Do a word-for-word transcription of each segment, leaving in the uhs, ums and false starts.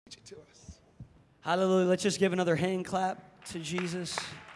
to us. Hallelujah. Let's just give another hand clap to Jesus.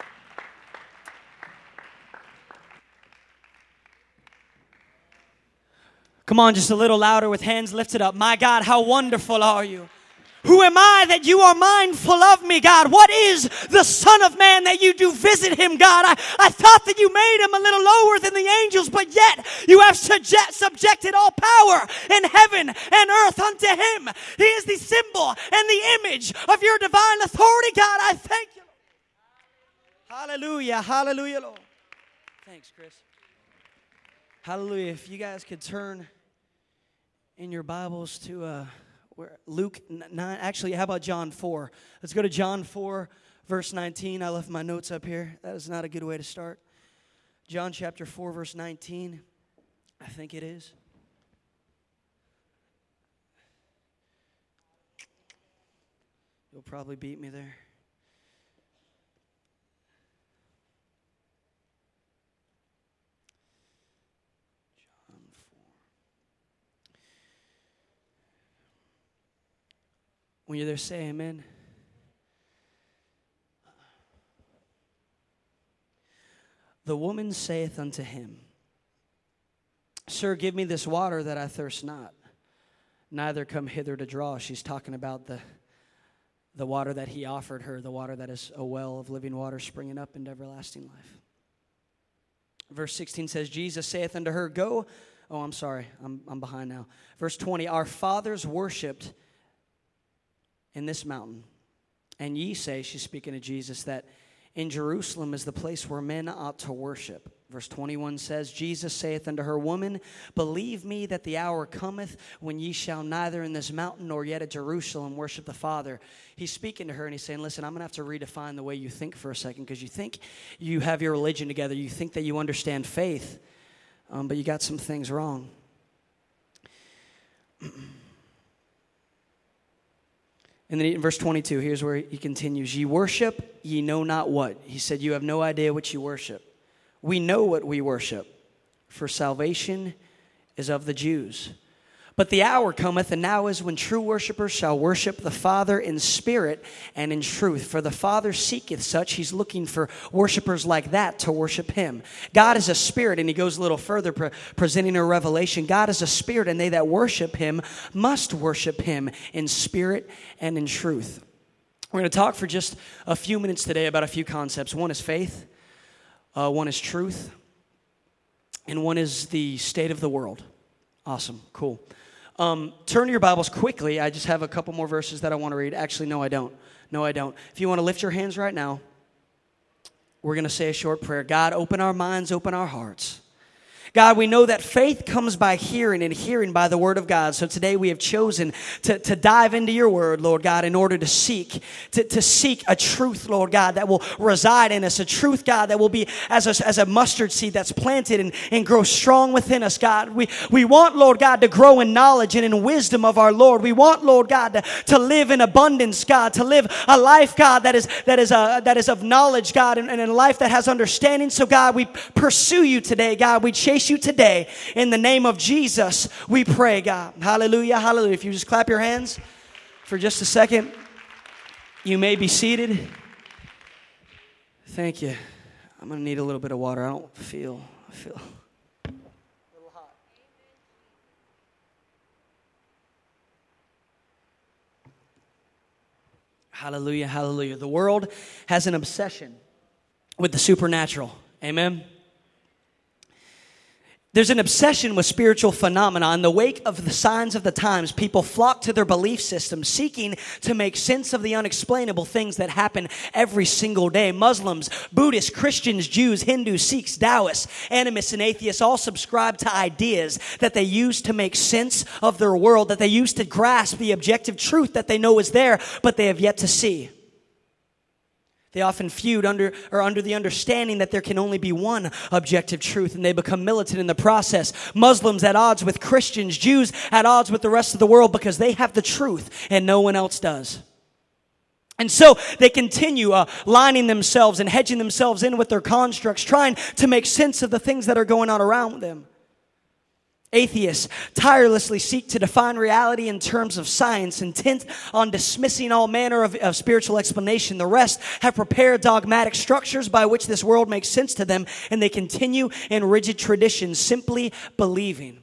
Come on, just a little louder with hands lifted up. My God, how wonderful are you? Who am I that you are mindful of me, God? What is the Son of Man that you do visit him, God? I, I thought that you made him a little lower than the angels, but yet you have subject, subjected all power in heaven and earth unto him. He is the symbol and the image of your divine authority, God. I thank you. Hallelujah, hallelujah, Lord. Thanks, Chris. Hallelujah. If you guys could turn in your Bibles to uh, where Luke nine. Actually, how about John four? Let's go to John four, verse nineteen. I left my notes up here. That is not a good way to start. John chapter four, verse nineteen. I think it is. You'll probably beat me there. When you're there, say amen. The woman saith unto him, Sir, give me this water that I thirst not, neither come hither to draw. She's talking about the, the water that he offered her, the water that is a well of living water springing up into everlasting life. Verse sixteen says, Jesus saith unto her, Go. Oh, I'm sorry. I'm, I'm behind now. Verse twenty, Our fathers worshipped in this mountain. And ye say, she's speaking to Jesus, that in Jerusalem is the place where men ought to worship. Verse twenty-one says, Jesus saith unto her, Woman, believe me that the hour cometh when ye shall neither in this mountain nor yet at Jerusalem worship the Father. He's speaking to her and he's saying, listen, I'm going to have to redefine the way you think for a second, because you think you have your religion together. You think that you understand faith, um, but you got some things wrong. And then in verse twenty-two, here's where he continues. Ye worship, ye know not what. He said, you have no idea what you worship. We know what we worship, for salvation is of the Jews. But the hour cometh, and now is when true worshipers shall worship the Father in spirit and in truth. For the Father seeketh such. He's looking for worshipers like that to worship him. God is a spirit, and he goes a little further, pre- presenting a revelation. God is a spirit, and they that worship him must worship him in spirit and in truth. We're going to talk for just a few minutes today about a few concepts. One is faith, uh, one is truth, and one is the state of the world. Awesome, cool. Um, turn to your Bibles quickly. I just have a couple more verses that I want to read. Actually, no, I don't. No, I don't. If you want to lift your hands right now, we're going to say a short prayer. God, open our minds, open our hearts. God, we know that faith comes by hearing, and hearing by the word of God. So today we have chosen to, to dive into your word, Lord God, in order to seek, to, to seek a truth, Lord God, that will reside in us. A truth, God, that will be as a, as a mustard seed that's planted and, and grow strong within us, God. We, we want, Lord God, to grow in knowledge and in wisdom of our Lord. We want, Lord God, to, to live in abundance, God, to live a life, God, that is, that is, a, that is of knowledge, God, and, and a life that has understanding. So, God, we pursue you today, God. We chase you today. In the name of Jesus, we pray, God. Hallelujah, hallelujah. If you just clap your hands for just a second, you may be seated. Thank you. I'm going to need a little bit of water. I don't feel, I feel a little hot. Hallelujah, hallelujah. The world has an obsession with the supernatural. Amen. There's an obsession with spiritual phenomena. In the wake of the signs of the times, people flock to their belief system, seeking to make sense of the unexplainable things that happen every single day. Muslims, Buddhists, Christians, Jews, Hindus, Sikhs, Taoists, animists, and atheists all subscribe to ideas that they use to make sense of their world, that they use to grasp the objective truth that they know is there, but they have yet to see. They often feud under or under the understanding that there can only be one objective truth, and they become militant in the process. Muslims at odds with Christians, Jews at odds with the rest of the world, because they have the truth and no one else does. And so they continue uh, lining themselves and hedging themselves in with their constructs, trying to make sense of the things that are going on around them. Atheists tirelessly seek to define reality in terms of science, intent on dismissing all manner of, of spiritual explanation. The rest have prepared dogmatic structures by which this world makes sense to them, and they continue in rigid traditions, simply believing.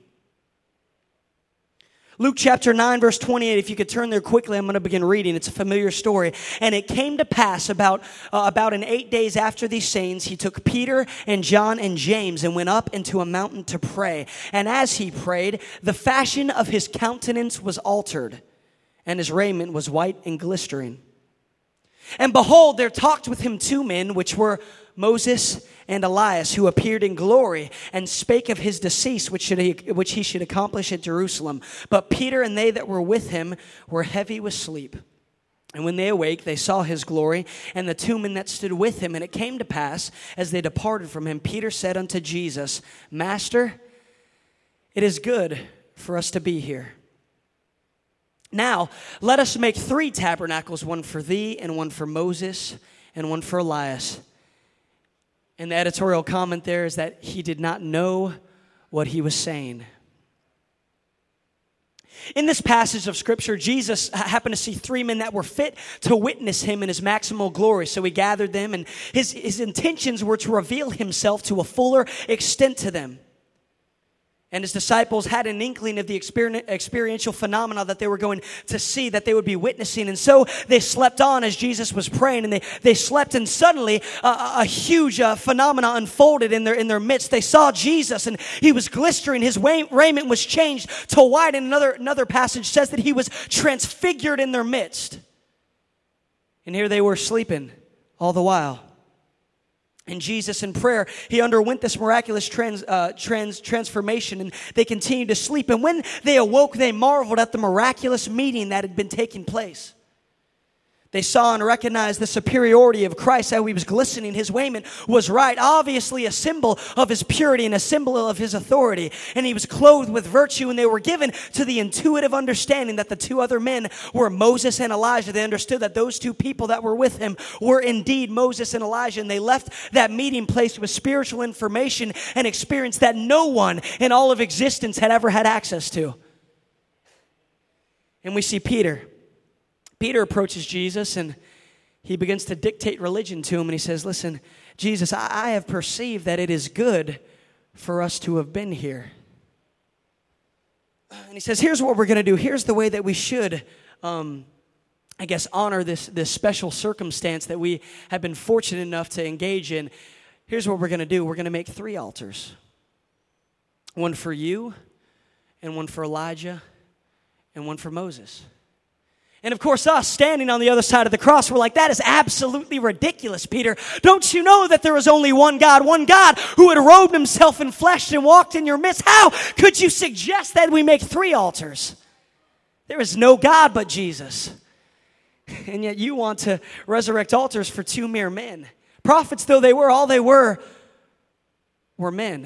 Luke chapter nine, verse twenty-eight, if you could turn there quickly, I'm going to begin reading. It's a familiar story. And it came to pass about, uh, about in eight days after these sayings, he took Peter and John and James and went up into a mountain to pray. And as he prayed, the fashion of his countenance was altered, and his raiment was white and glistering. And behold, there talked with him two men, which were Moses and Elias, who appeared in glory and spake of his decease, which, should he, which he should accomplish at Jerusalem. But Peter and they that were with him were heavy with sleep. And when they awake, they saw his glory and the two men that stood with him. And it came to pass, as they departed from him, Peter said unto Jesus, Master, it is good for us to be here. Now, let us make three tabernacles, one for thee and one for Moses and one for Elias. And the editorial comment there is that he did not know what he was saying. In this passage of Scripture, Jesus happened to see three men that were fit to witness him in his maximal glory. So he gathered them, and his, his intentions were to reveal himself to a fuller extent to them. And his disciples had an inkling of the experiential phenomena that they were going to see, that they would be witnessing. And so they slept on as Jesus was praying, and they, they slept, and suddenly uh, a huge uh, phenomena unfolded in their, in their midst. They saw Jesus, and he was glistering. His raiment was changed to white, and another, another passage says that he was transfigured in their midst. And here they were sleeping all the while. And Jesus, in prayer, he underwent this miraculous trans, uh, trans, transformation, and they continued to sleep. And when they awoke, they marveled at the miraculous meeting that had been taking place. They saw and recognized the superiority of Christ, how he was glistening. His raiment was right, obviously a symbol of his purity and a symbol of his authority. And he was clothed with virtue, and they were given to the intuitive understanding that the two other men were Moses and Elijah. They understood that those two people that were with him were indeed Moses and Elijah, and they left that meeting place with spiritual information and experience that no one in all of existence had ever had access to. And we see Peter. Peter approaches Jesus, and he begins to dictate religion to him, and he says, listen, Jesus, I, I have perceived that it is good for us to have been here. And he says, here's what we're going to do. Here's the way that we should, um, I guess, honor this, this special circumstance that we have been fortunate enough to engage in. Here's what we're going to do. We're going to make three altars. One for you, and one for Elijah, and one for Moses. And of course, us standing on the other side of the cross, we're like, that is absolutely ridiculous, Peter. Don't you know that there is only one God, one God who had robed himself in flesh and walked in your midst? How could you suggest that we make three altars? There is no God but Jesus. And yet you want to resurrect altars for two mere men. Prophets though they were, all they were were men.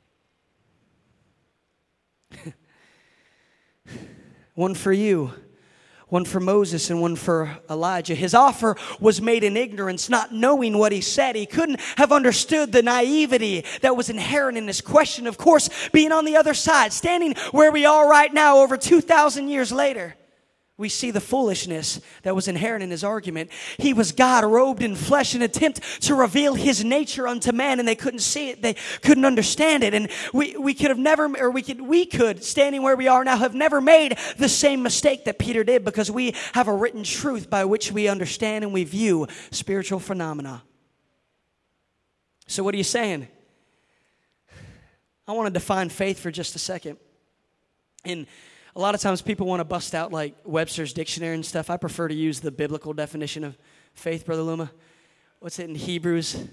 One for you, one for Moses, and one for Elijah. His offer was made in ignorance, not knowing what he said. He couldn't have understood the naivety that was inherent in his question. Of course, being on the other side, standing where we are right now over two thousand years later, we see the foolishness that was inherent in his argument. He was God robed in flesh, an attempt to reveal his nature unto man, and they couldn't see it. They couldn't understand it. And we, we could have never, or we could, we could, standing where we are now, have never made the same mistake that Peter did, because we have a written truth by which we understand and we view spiritual phenomena. So what are you saying? I want to define faith for just a second. And a lot of times people want to bust out like Webster's dictionary and stuff. I prefer to use the biblical definition of faith, Brother Luma. What's it in Hebrews?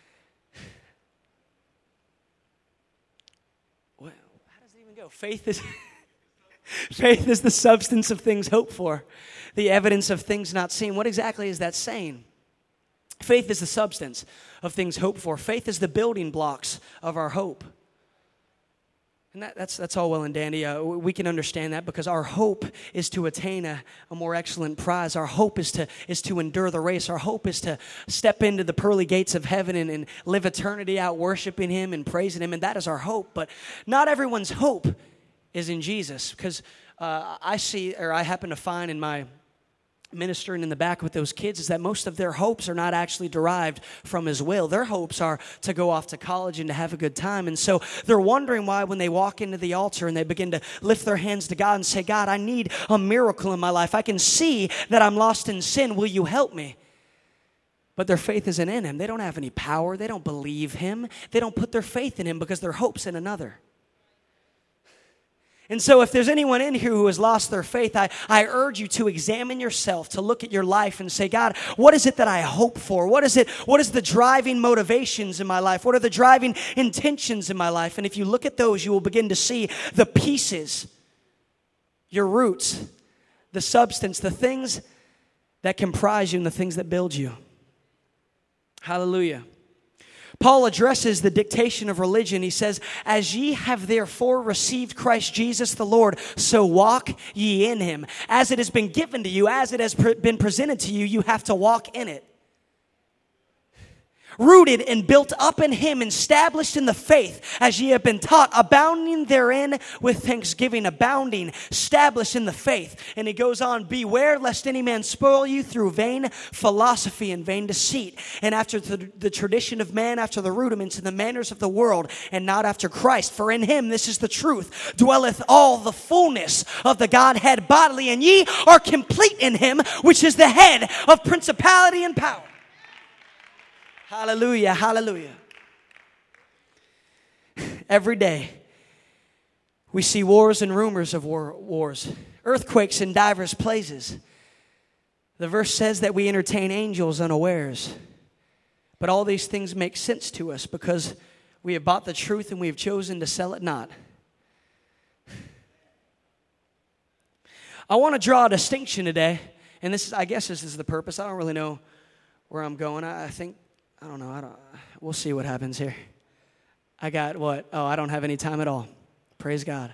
What, how does it even go? Faith is faith is the substance of things hoped for, the evidence of things not seen. What exactly is that saying? Faith is the substance of things hoped for. Faith is the building blocks of our hope. And that, that's that's all well and dandy. Uh, we can understand that because our hope is to attain a, a more excellent prize. Our hope is to is to endure the race. Our hope is to step into the pearly gates of heaven and, and live eternity out worshiping him and praising him. And that is our hope. But not everyone's hope is in Jesus. Because uh, I see, or I happen to find in my ministering in the back with those kids, is that most of their hopes are not actually derived from His will. Their hopes are to go off to college and to have a good time. And so they're wondering why when they walk into the altar and they begin to lift their hands to God and say, God, I need a miracle in my life. I can see that I'm lost in sin. Will you help me? But their faith isn't in Him. They don't have any power. They don't believe Him. They don't put their faith in Him because their hope's in another. And so if there's anyone in here who has lost their faith, I, I urge you to examine yourself, to look at your life and say, God, what is it that I hope for? What is it? What is the driving motivations in my life? What are the driving intentions in my life? And if you look at those, you will begin to see the pieces, your roots, the substance, the things that comprise you and the things that build you. Hallelujah. Paul addresses the dictation of religion. He says, as ye have therefore received Christ Jesus the Lord, so walk ye in Him. As it has been given to you, as it has been presented to you, you have to walk in it. Rooted and built up in Him, established in the faith, as ye have been taught, abounding therein with thanksgiving, abounding, established in the faith. And he goes on, beware lest any man spoil you through vain philosophy and vain deceit, and after the, the tradition of man, after the rudiments and the manners of the world, and not after Christ. For in Him, this is the truth, dwelleth all the fullness of the Godhead bodily, and ye are complete in Him, which is the head of principality and power. Hallelujah, hallelujah. Every day, we see wars and rumors of war, wars, earthquakes in diverse places. The verse says that we entertain angels unawares. But all these things make sense to us because we have bought the truth and we have chosen to sell it not. I want to draw a distinction today, and this is, I guess this is the purpose. I don't really know where I'm going. I, I think I don't know. I don't. We'll see what happens here. I got what? Oh, I don't have any time at all. Praise God.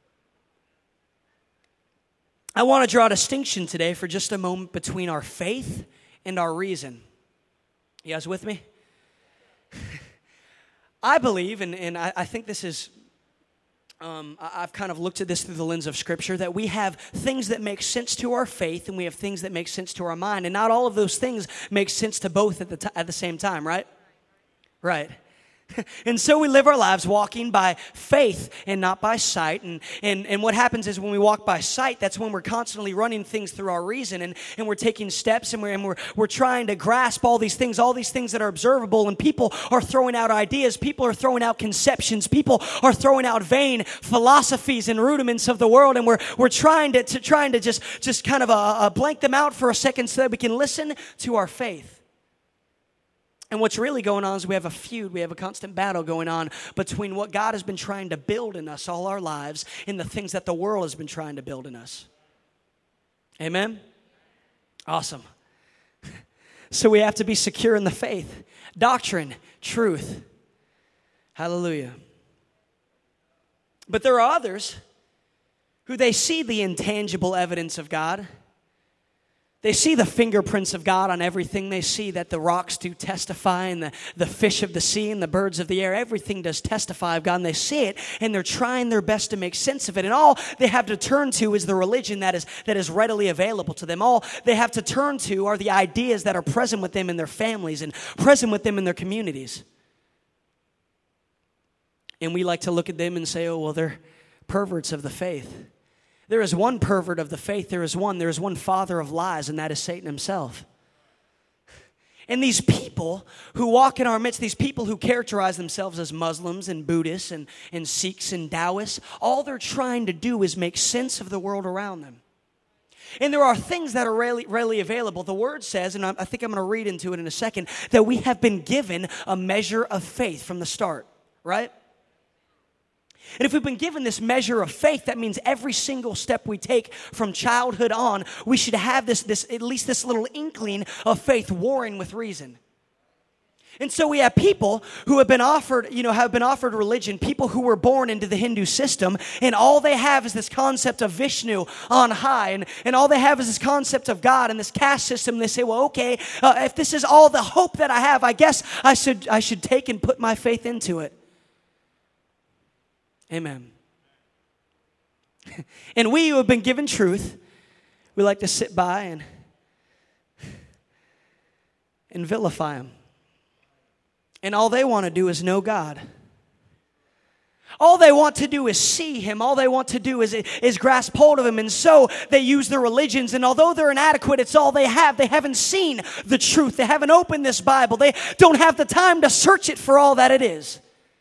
I want to draw a distinction today for just a moment between our faith and our reason. You guys with me? I believe, and, and I, I think this is, um, I, I've kind of looked at this through the lens of Scripture, that we have things that make sense to our faith and we have things that make sense to our mind. And not all of those things make sense to both at the, t- at the same time, right? Right. And so we live our lives walking by faith and not by sight. And, and, and what happens is when we walk by sight, that's when we're constantly running things through our reason. And, and we're taking steps and, we're, and we're, we're trying to grasp all these things, all these things that are observable. And people are throwing out ideas. People are throwing out conceptions. People are throwing out vain philosophies and rudiments of the world. And we're, we're trying to, to, trying to just, just kind of uh, uh, blank them out for a second so that we can listen to our faith. And what's really going on is we have a feud, we have a constant battle going on between what God has been trying to build in us all our lives and the things that the world has been trying to build in us. Amen? Awesome. So we have to be secure in the faith. Doctrine, truth. Hallelujah. But there are others who they see the intangible evidence of God. They see the fingerprints of God on everything. They see that the rocks do testify, and the, the fish of the sea and the birds of the air, everything does testify of God, and they see it, and they're trying their best to make sense of it. And all they have to turn to is the religion that is, that is readily available to them. All they have to turn to are the ideas that are present with them in their families and present with them in their communities. And we like to look at them and say, oh, well, they're perverts of the faith. There is one pervert of the faith. There is one. There is one father of lies, and that is Satan himself. And these people who walk in our midst, these people who characterize themselves as Muslims and Buddhists and, and Sikhs and Taoists, all they're trying to do is make sense of the world around them. And there are things that are readily, readily available. The Word says, and I, I think I'm going to read into it in a second, that we have been given a measure of faith from the start, right? And if we've been given this measure of faith, that means every single step we take from childhood on, we should have this, this at least this little inkling of faith warring with reason. And so we have people who have been offered, you know, have been offered religion, people who were born into the Hindu system, and all they have is this concept of Vishnu on high, and, and all they have is this concept of God and this caste system. They say, well, okay, uh, if this is all the hope that I have, I guess I should I should take and put my faith into it. Amen. And we who have been given truth, we like to sit by and, and vilify them. And all they want to do is know God. All they want to do is see Him. All they want to do is, is grasp hold of Him. And so they use their religions. And although they're inadequate, it's all they have. They haven't seen the truth. They haven't opened this Bible. They don't have the time to search it for all that it is.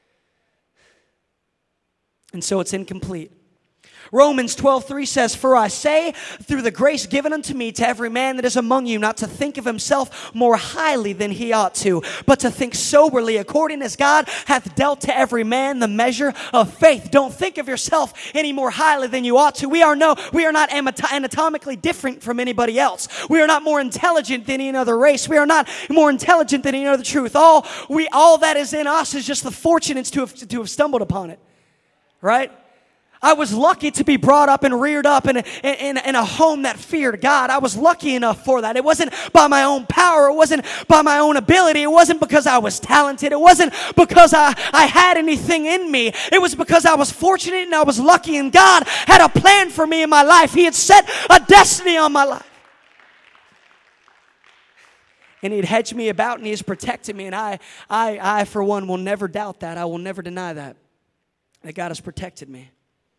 And so it's incomplete. Romans twelve three says, "For I say, through the grace given unto me, to every man that is among you, not to think of himself more highly than he ought to, but to think soberly, according as God hath dealt to every man the measure of faith." Don't think of yourself any more highly than you ought to. We are no, we are not anatomically different from anybody else. We are not more intelligent than any other race. We are not more intelligent than any other truth. All we, all that is in us is just the fortunates to have, to have stumbled upon it, right? I was lucky to be brought up and reared up in a, in, in a home that feared God. I was lucky enough for that. It wasn't by my own power. It wasn't by my own ability. It wasn't because I was talented. It wasn't because I, I had anything in me. It was because I was fortunate and I was lucky, and God had a plan for me in my life. He had set a destiny on my life. And He'd hedged me about and He has protected me. And I, I, I, for one, will never doubt that. I will never deny that, that God has protected me.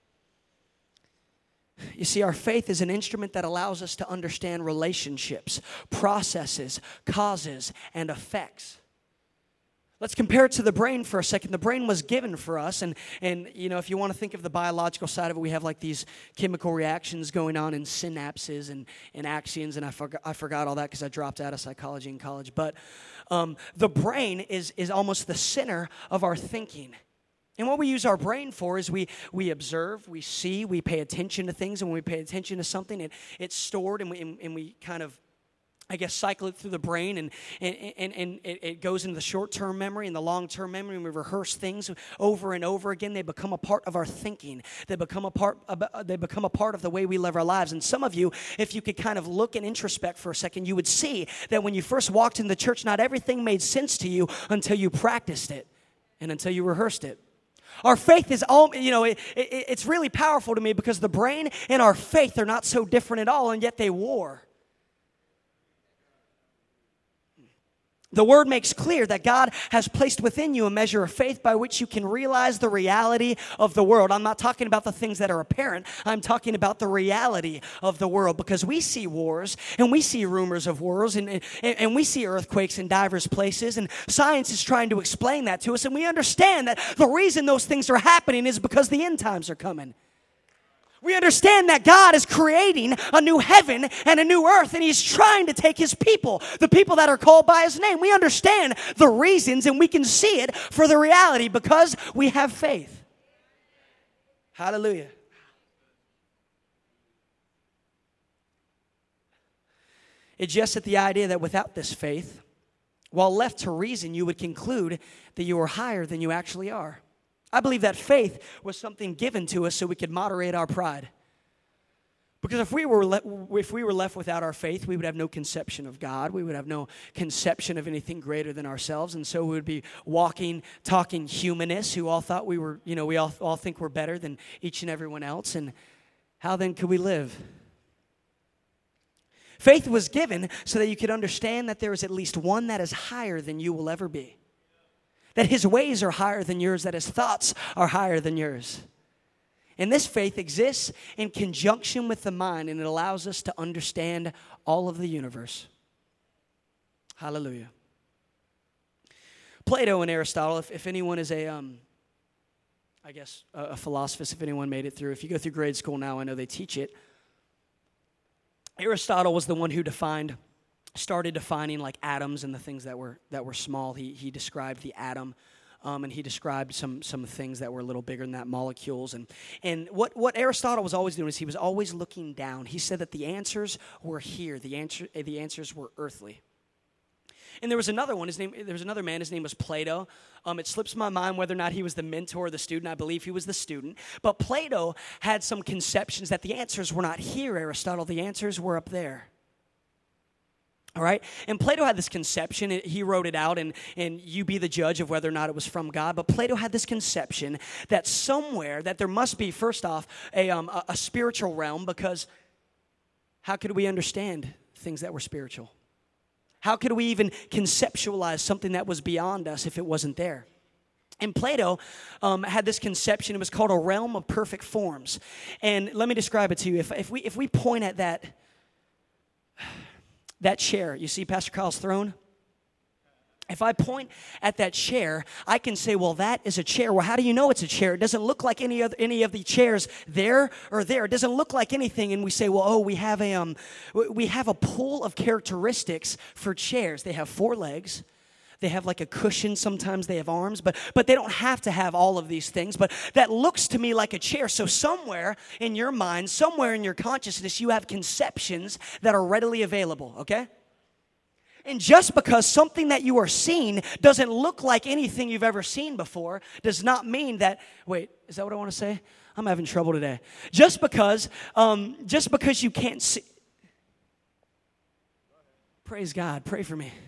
You see, our faith is an instrument that allows us to understand relationships, processes, causes, and effects. Let's compare it to the brain for a second. The brain was given for us, and, and you know, if you want to think of the biological side of it, we have like these chemical reactions going on in synapses and, and axons, and I forgot, I forgot all that because I dropped out of psychology in college. But um, the brain is, is almost the center of our thinking. And what we use our brain for is we we observe, we see, we pay attention to things. And when we pay attention to something, it, it's stored, and we, and, and we kind of, I guess, cycle it through the brain. And, and, and, and it, it goes into the short-term memory and the long-term memory. And we rehearse things over and over again. They become a part of our thinking. They become a part, they become a part of the way we live our lives. And some of you, if you could kind of look and introspect for a second, you would see that when you first walked in the church, not everything made sense to you until you practiced it and until you rehearsed it. Our faith is all, you know, it, it, it's really powerful to me because the brain and our faith are not so different at all, and yet they war. The Word makes clear that God has placed within you a measure of faith by which you can realize the reality of the world. I'm not talking about the things that are apparent. I'm talking about the reality of the world, because we see wars and we see rumors of wars and, and, and we see earthquakes in diverse places, and science is trying to explain that to us, and we understand that the reason those things are happening is because the end times are coming. We understand that God is creating a new heaven and a new earth, and He's trying to take His people, the people that are called by His name. We understand the reasons, and we can see it for the reality because we have faith. Hallelujah. It's just at the idea that without this faith, while left to reason, you would conclude that you are higher than you actually are. I believe that faith was something given to us so we could moderate our pride. Because if we were le- if we were left without our faith, we would have no conception of God. We would have no conception of anything greater than ourselves. And so we would be walking, talking humanists who all thought we were, you know, we all, all think we're better than each and everyone else. And how then could we live? Faith was given so that you could understand that there is at least one that is higher than you will ever be. That His ways are higher than yours, that His thoughts are higher than yours. And this faith exists in conjunction with the mind, and it allows us to understand all of the universe. Hallelujah. Plato and Aristotle, if, if anyone is a, um, I guess, a, a philosophist, if anyone made it through, if you go through grade school now, I know they teach it. Aristotle was the one who defined started defining like atoms and the things that were that were small. He he described the atom, um, and he described some some things that were a little bigger than that, molecules. And and what, what Aristotle was always doing is he was always looking down. He said that the answers were here. The answer the answers were earthly. And there was another one. His name there was another man. His name was Plato. Um, it slips my mind whether or not he was the mentor or the student. I believe he was the student. But Plato had some conceptions that the answers were not here, Aristotle. The answers were up there. All right? And Plato had this conception. He wrote it out, and, and you be the judge of whether or not it was from God. But Plato had this conception that somewhere, that there must be, first off, a, um, a, a spiritual realm, because how could we understand things that were spiritual? How could we even conceptualize something that was beyond us if it wasn't there? And Plato um, had this conception. It was called a realm of perfect forms. And let me describe it to you. If, if we if we point at that, that chair, you see Pastor Kyle's throne? If I point at that chair, I can say, well, that is a chair. Well, how do you know it's a chair? It doesn't look like any other any of the chairs there or there. It doesn't look like anything. And we say, well, oh, we have a um, we have a pool of characteristics for chairs. They have four legs. They have like a cushion. Sometimes they have arms, but but they don't have to have all of these things. But that looks to me like a chair. So somewhere in your mind, somewhere in your consciousness, you have conceptions that are readily available, okay? And just because something that you are seeing doesn't look like anything you've ever seen before does not mean that, wait, is that what I want to say? I'm having trouble today. Just because, um, just because you can't see. Praise God. Pray for me.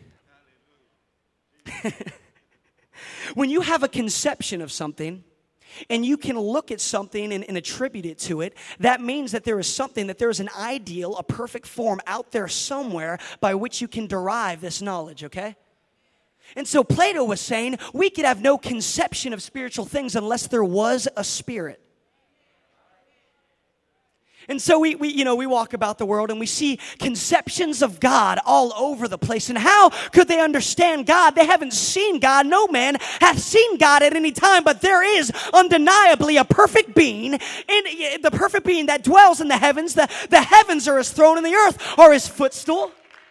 When you have a conception of something and you can look at something and, and attribute it to it, that means that there is something, that there is an ideal, a perfect form out there somewhere by which you can derive this knowledge, okay? And so Plato was saying we could have no conception of spiritual things unless there was a spirit. And so we, we, you know, we walk about the world and we see conceptions of God all over the place. And how could they understand God? They haven't seen God. No man hath seen God at any time. But there is undeniably a perfect being, in the perfect being that dwells in the heavens. The, the heavens are his throne and the earth are his footstool.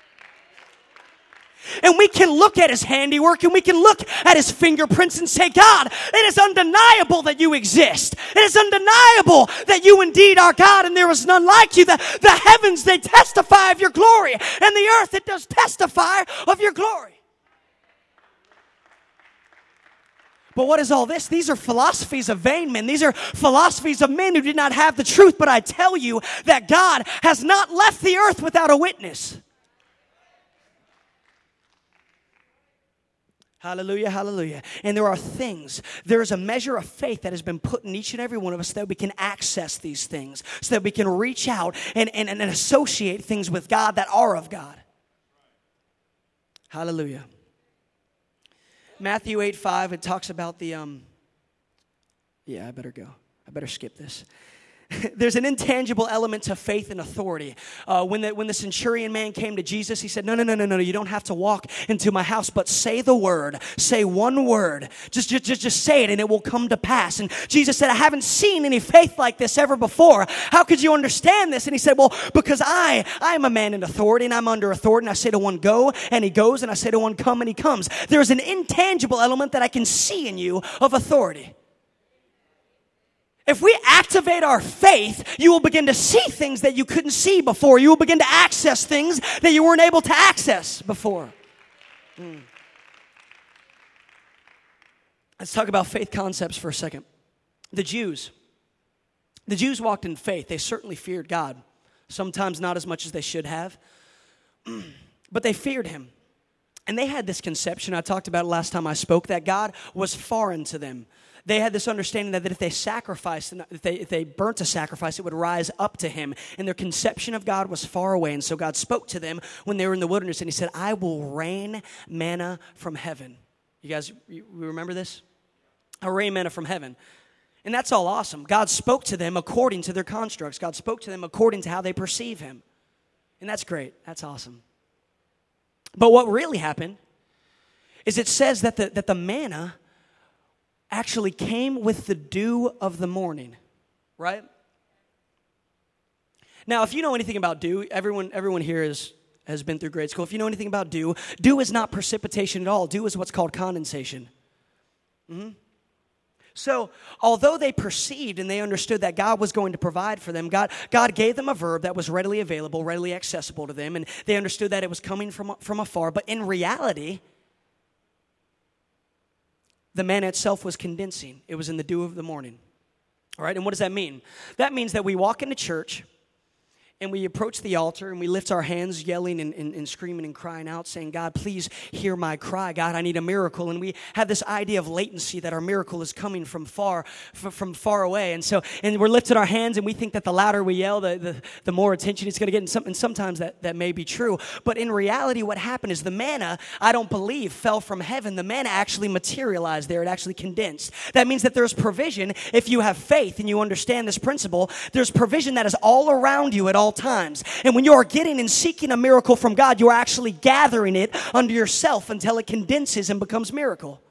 And we can look at his handiwork and we can look at his fingerprints and say, God, it is undeniable that you exist. It is undeniable that you indeed are God and there is none like you. The, the heavens, they testify of your glory. And the earth, it does testify of your glory. But what is all this? These are philosophies of vain men. These are philosophies of men who did not have the truth. But I tell you that God has not left the earth without a witness. Hallelujah, hallelujah. And there are things, there is a measure of faith that has been put in each and every one of us so that we can access these things, so that we can reach out and, and, and associate things with God that are of God. Hallelujah. Matthew eight five, it talks about the, um, yeah, I better go. I better skip this. There's an intangible element to faith and authority. Uh, when, the, when the centurion man came to Jesus, he said, no, no, no, no, no, you don't have to walk into my house, but say the word. Say one word. Just, just, just, just say it and it will come to pass. And Jesus said, I haven't seen any faith like this ever before. How could you understand this? And he said, well, because I, I am a man in authority and I'm under authority. And I say to one, go, and he goes. And I say to one, come, and he comes. There's an intangible element that I can see in you of authority. If we activate our faith, you will begin to see things that you couldn't see before. You will begin to access things that you weren't able to access before. Mm. Let's talk about faith concepts for a second. The Jews. The Jews walked in faith. They certainly feared God. Sometimes not as much as they should have. But they feared him. And they had this conception, I talked about it last time I spoke, that God was foreign to them. They had this understanding that, that if they sacrificed, if they, if they burnt a sacrifice, it would rise up to him. And their conception of God was far away. And so God spoke to them when they were in the wilderness. And he said, I will rain manna from heaven. You guys, you remember this? I'll rain manna from heaven. And that's all awesome. God spoke to them according to their constructs. God spoke to them according to how they perceive him. And that's great. That's awesome. But what really happened is it says that the, that the manna actually came with the dew of the morning, right? Now, if you know anything about dew, everyone everyone here is, has been through grade school. If you know anything about dew, dew is not precipitation at all. Dew is what's called condensation. Mm-hmm. So, although they perceived and they understood that God was going to provide for them, God, God gave them a verb that was readily available, readily accessible to them, and they understood that it was coming from, from afar. But in reality, the manna itself was condensing. It was in the dew of the morning. All right, and what does that mean? That means that we walk into church And we approach the altar and we lift our hands, yelling and, and, and screaming and crying out, saying, God, please hear my cry. God, I need a miracle. And we have this idea of latency, that our miracle is coming from far f- from far away. And so, and we're lifting our hands, and we think that the louder we yell, the, the, the more attention it's going to get. And, some, and sometimes that, that may be true. But in reality, what happened is the manna, I don't believe, fell from heaven. The manna actually materialized there. It actually condensed. That means that there's provision. If you have faith and you understand this principle, there's provision that is all around you at all times. And when you are getting and seeking a miracle from God, you are actually gathering it under yourself until it condenses and becomes miracle.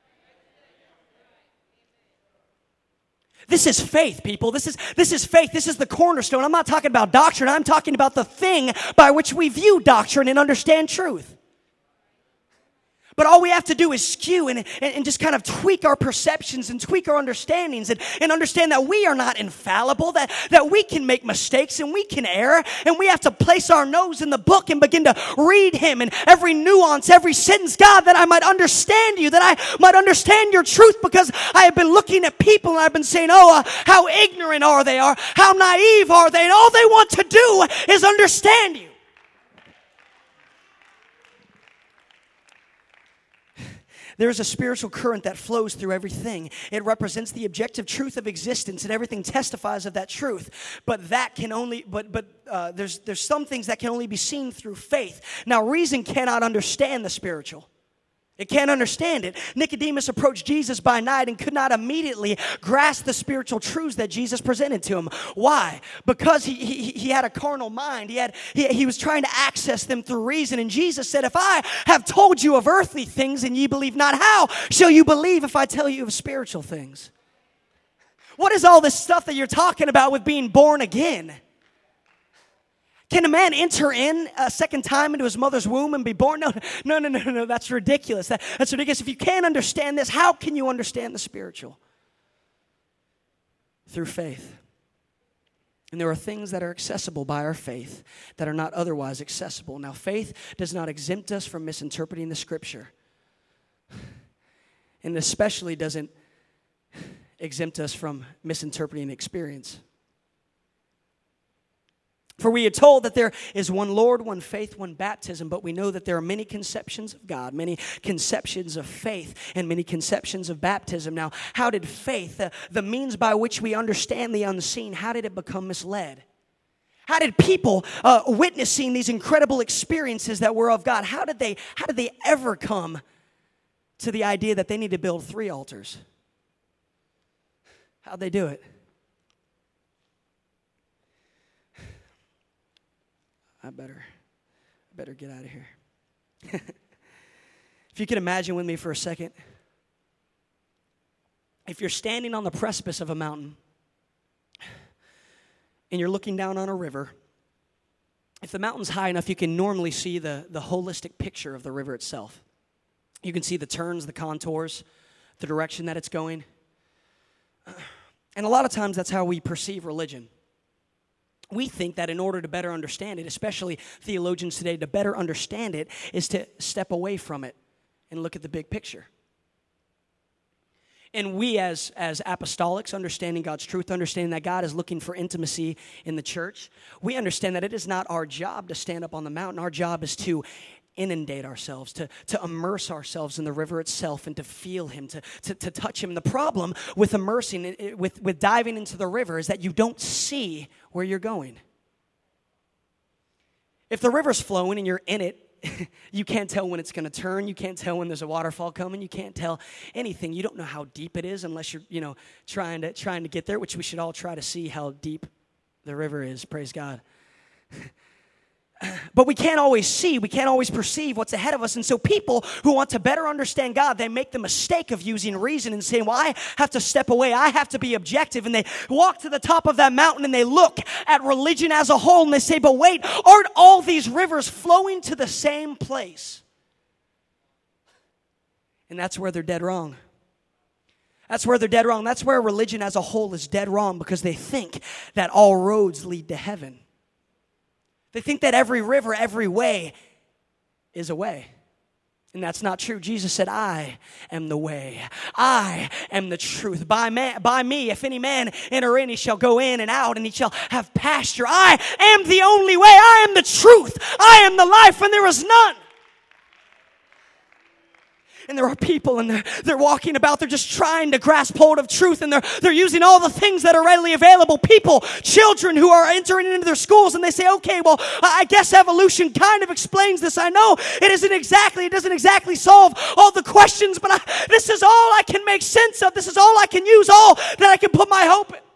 This is faith, people. This is this is faith. This is the cornerstone. I'm not talking about doctrine. I'm talking about the thing by which we view doctrine and understand truth. But all we have to do is skew and, and, and just kind of tweak our perceptions and tweak our understandings and, and understand that we are not infallible, that, that we can make mistakes and we can err, and we have to place our nose in the book and begin to read him and every nuance, every sentence, God, that I might understand you, that I might understand your truth, because I have been looking at people and I've been saying, oh, uh, how ignorant are they, or how naive are they, and all they want to do is understand you. There's a spiritual current that flows through everything. It represents the objective truth of existence, and everything testifies of that truth. But that can only, but but uh, there's there's some things that can only be seen through faith. Now, reason cannot understand the spiritual. It can't understand it. Nicodemus approached Jesus by night and could not immediately grasp the spiritual truths that Jesus presented to him. Why? Because he he, he had a carnal mind. He had he, he was trying to access them through reason. And Jesus said, if I have told you of earthly things and ye believe not, how shall you believe if I tell you of spiritual things? What is all this stuff that you're talking about with being born again? Can a man enter in a second time into his mother's womb and be born? No, no, no, no, no, that's ridiculous. That, that's ridiculous. If you can't understand this, how can you understand the spiritual? Through faith. And there are things that are accessible by our faith that are not otherwise accessible. Now, faith does not exempt us from misinterpreting the Scripture. And especially doesn't exempt us from misinterpreting experience. For we are told that there is one Lord, one faith, one baptism, but we know that there are many conceptions of God, many conceptions of faith, and many conceptions of baptism. Now, how did faith, uh, the means by which we understand the unseen, how did it become misled? How did people uh, witnessing these incredible experiences that were of God, how did they, how did they ever come to the idea that they need to build three altars? How'd they do it? I better, I better get out of here. If you can imagine with me for a second, if you're standing on the precipice of a mountain and you're looking down on a river, if the mountain's high enough, you can normally see the, the holistic picture of the river itself. You can see the turns, the contours, the direction that it's going. And a lot of times that's how we perceive religion. We think that in order to better understand it, especially theologians today, to better understand it is to step away from it and look at the big picture. And we as, as apostolics, understanding God's truth, understanding that God is looking for intimacy in the church, we understand that it is not our job to stand up on the mountain. Our job is to inundate ourselves, to, to immerse ourselves in the river itself and to feel him, to, to, to touch him. The problem with immersing, with, with diving into the river is that you don't see where you're going. If the river's flowing and you're in it, you can't tell when it's going to turn. You can't tell when there's a waterfall coming. You can't tell anything. You don't know how deep it is unless you're, you know, trying to trying to get there, which we should all try to see how deep the river is. Praise God. But we can't always see, we can't always perceive what's ahead of us. And so people who want to better understand God, they make the mistake of using reason and saying, well, I have to step away, I have to be objective. And they walk to the top of that mountain and they look at religion as a whole and they say, but wait, aren't all these rivers flowing to the same place? And that's where they're dead wrong. That's where they're dead wrong. That's where religion as a whole is dead wrong, because they think that all roads lead to heaven. They think that every river, every way is a way. And that's not true. Jesus said, I am the way. I am the truth. By, man, by me, if any man enter in, he shall go in and out, and he shall have pasture. I am the only way. I am the truth. I am the life, and there is none. And there are people, and they're, they're walking about, they're just trying to grasp hold of truth, and they're, they're using all the things that are readily available. People, children who are entering into their schools, and they say, okay, well, I guess evolution kind of explains this. I know it isn't exactly, it doesn't exactly solve all the questions, but I, this is all I can make sense of. This is all I can use, all that I can put my hope in.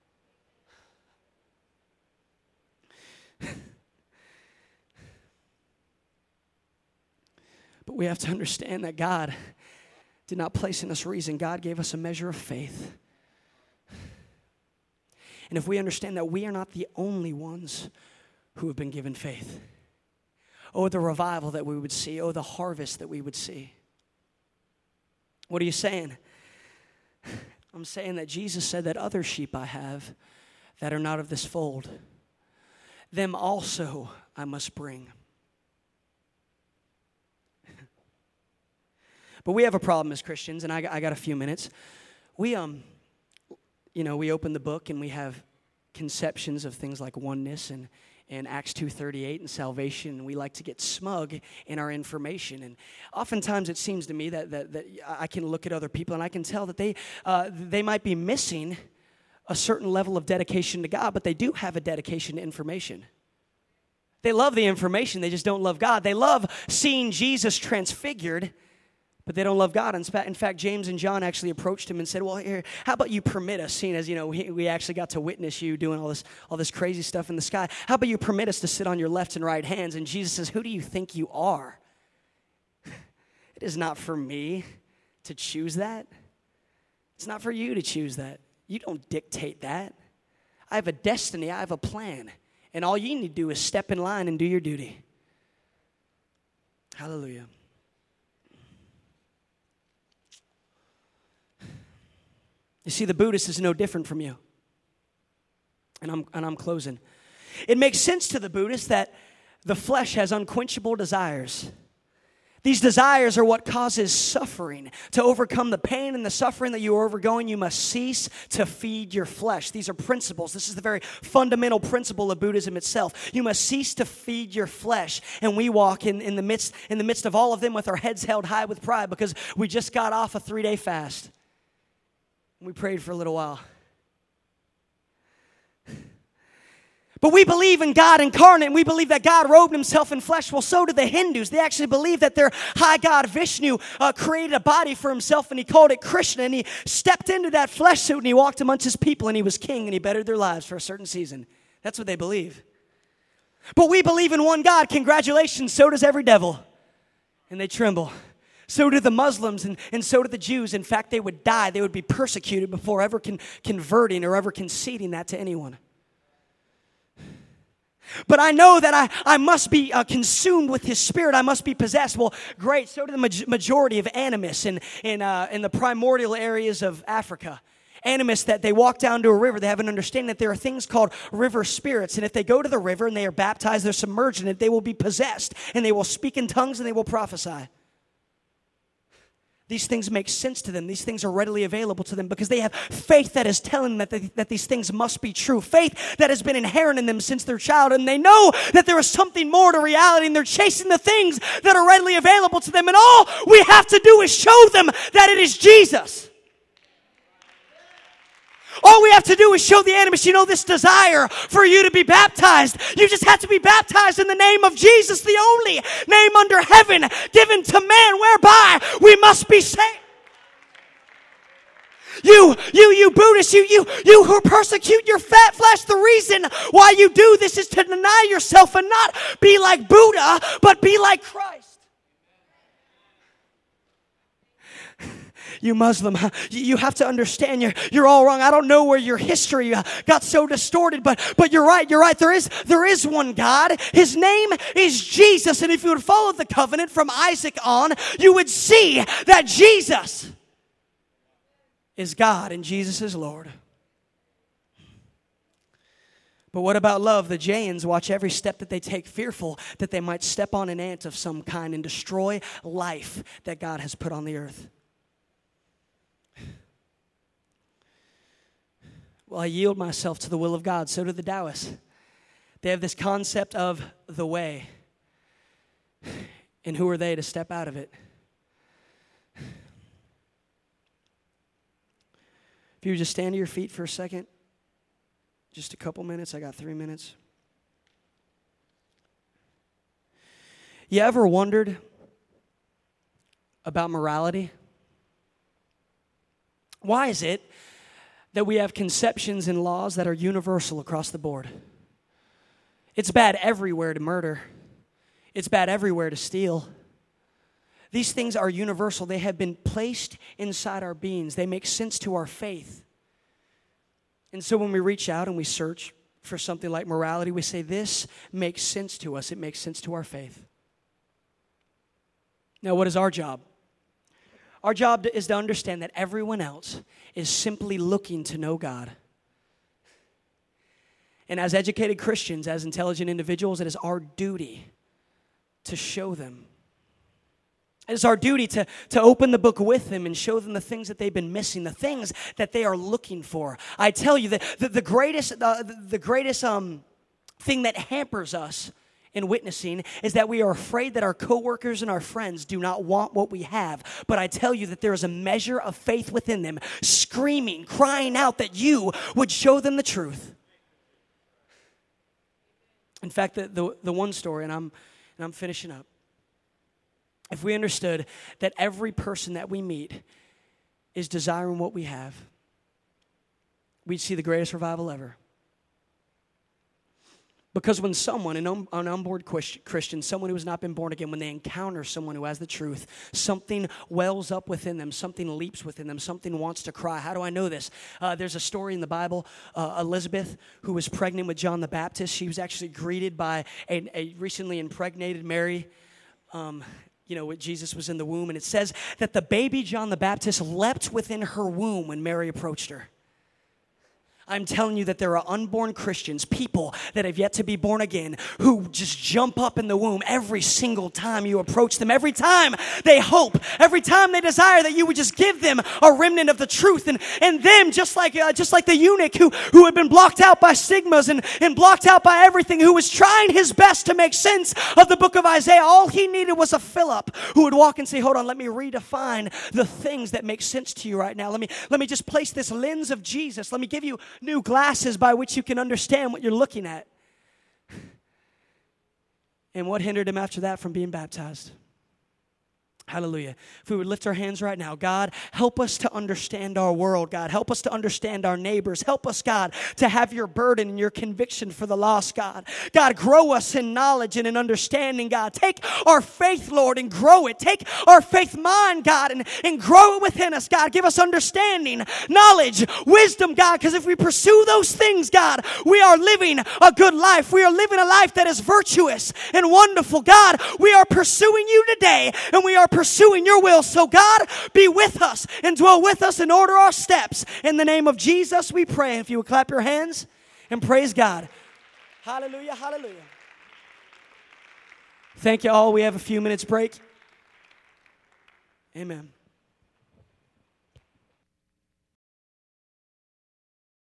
But we have to understand that God did not place in us reason. God gave us a measure of faith. And if we understand that we are not the only ones who have been given faith. Oh, the revival that we would see. Oh, the harvest that we would see. What are you saying? I'm saying that Jesus said that other sheep I have that are not of this fold, them also I must bring. But we have a problem as Christians, and I, I got a few minutes. We, um, you know, we open the book and we have conceptions of things like oneness and, and Acts two thirty-eight and salvation, and we like to get smug in our information. And oftentimes it seems to me that that, that I can look at other people and I can tell that they uh, they might be missing a certain level of dedication to God, but they do have a dedication to information. They love the information, they just don't love God. They love seeing Jesus transfigured, but they don't love God. In fact, James and John actually approached him and said, well, here, how about you permit us, seeing as, you know, we, we actually got to witness you doing all this all this crazy stuff in the sky. How about you permit us to sit on your left and right hands? And Jesus says, who do you think you are? It is not for me to choose that. It's not for you to choose that. You don't dictate that. I have a destiny. I have a plan. And all you need to do is step in line and do your duty. Hallelujah. You see, the Buddhist is no different from you. And I'm, and I'm closing. It makes sense to the Buddhist that the flesh has unquenchable desires. These desires are what causes suffering. To overcome the pain and the suffering that you are overgoing, you must cease to feed your flesh. These are principles. This is the very fundamental principle of Buddhism itself. You must cease to feed your flesh. And we walk in, in, the midst, in the midst of all of them with our heads held high with pride because we just got off a three-day fast. We prayed for a little while. But we believe in God incarnate, and we believe that God robed himself in flesh. Well, so do the Hindus. They actually believe that their high God Vishnu uh, created a body for himself, and he called it Krishna, and he stepped into that flesh suit, and he walked amongst his people, and he was king, and he bettered their lives for a certain season. That's what they believe. But we believe in one God. Congratulations, so does every devil. And they tremble. So do the Muslims, and, and so do the Jews. In fact, they would die. They would be persecuted before ever con- converting or ever conceding that to anyone. But I know that I, I must be uh, consumed with his spirit. I must be possessed. Well, great. So do the ma- majority of animists in, in, uh, in the primordial areas of Africa. Animists, that they walk down to a river, they have an understanding that there are things called river spirits. And if they go to the river and they are baptized, they're submerged in it, they will be possessed. And they will speak in tongues and they will prophesy. These things make sense to them. These things are readily available to them because they have faith that is telling them that, they, that these things must be true. Faith that has been inherent in them since their childhood. And they know that there is something more to reality, and they're chasing the things that are readily available to them. And all we have to do is show them that it is Jesus. All we have to do is show the animist, you know, this desire for you to be baptized. You just have to be baptized in the name of Jesus, the only name under heaven given to man whereby we must be saved. You, you, you Buddhists, you, you, you who persecute your fat flesh, the reason why you do this is to deny yourself and not be like Buddha, but be like Christ. You Muslim, you have to understand you're, you're all wrong. I don't know where your history got so distorted, but, but you're right, you're right. There is, there is one God. His name is Jesus. And if you would follow the covenant from Isaac on, you would see that Jesus is God and Jesus is Lord. But what about love? The Jains watch every step that they take, fearful that they might step on an ant of some kind and destroy life that God has put on the earth. Well, I yield myself to the will of God. So do the Taoists. They have this concept of the way. And who are they to step out of it? If you would just stand to your feet for a second. Just a couple minutes. I got three minutes. You ever wondered about morality? Why is it that we have conceptions and laws that are universal across the board? It's bad everywhere to murder. It's bad everywhere to steal. These things are universal. They have been placed inside our beings. They make sense to our faith. And so when we reach out and we search for something like morality, we say, this makes sense to us. It makes sense to our faith. Now, what is our job? Our job is to understand that everyone else is simply looking to know God. And as educated Christians, as intelligent individuals, it is our duty to show them. It's our duty to, to open the book with them and show them the things that they've been missing, the things that they are looking for. I tell you that the, the greatest, uh, the, the greatest um, thing that hampers us in witnessing is that we are afraid that our coworkers and our friends do not want what we have. But I tell you that there is a measure of faith within them, screaming, crying out that you would show them the truth. In fact, the, the, the one story, and I'm, and I'm finishing up. If we understood that every person that we meet is desiring what we have, we'd see the greatest revival ever. Because when someone, an, un- an unborn Christian, someone who has not been born again, when they encounter someone who has the truth, something wells up within them, something leaps within them, something wants to cry. How do I know this? Uh, there's a story in the Bible, uh, Elizabeth, who was pregnant with John the Baptist. She was actually greeted by a, a recently impregnated Mary, um, you know, Jesus was in the womb. And it says that the baby John the Baptist leapt within her womb when Mary approached her. I'm telling you that there are unborn Christians, people that have yet to be born again, who just jump up in the womb every single time you approach them, every time they hope, every time they desire that you would just give them a remnant of the truth. And, and them, just like uh, just like the eunuch who, who had been blocked out by stigmas and, and blocked out by everything, who was trying his best to make sense of the book of Isaiah, all he needed was a Philip who would walk and say, hold on, let me redefine the things that make sense to you right now. Let me, let me just place this lens of Jesus. Let me give you new glasses by which you can understand what you're looking at. And what hindered him after that from being baptized? Hallelujah. If we would lift our hands right now, God, help us to understand our world, God. Help us to understand our neighbors. Help us, God, to have your burden and your conviction for the lost, God. God, grow us in knowledge and in understanding, God. Take our faith, Lord, and grow it. Take our faith mind, God, and, and grow it within us, God. Give us understanding, knowledge, wisdom, God, because if we pursue those things, God, we are living a good life. We are living a life that is virtuous and wonderful. God, we are pursuing you today, and we are pursuing your will. So God, be with us and dwell with us and order our steps. In the name of Jesus, we pray. If you would clap your hands and praise God. Hallelujah, hallelujah. Thank you all. We have a few minutes break. Amen.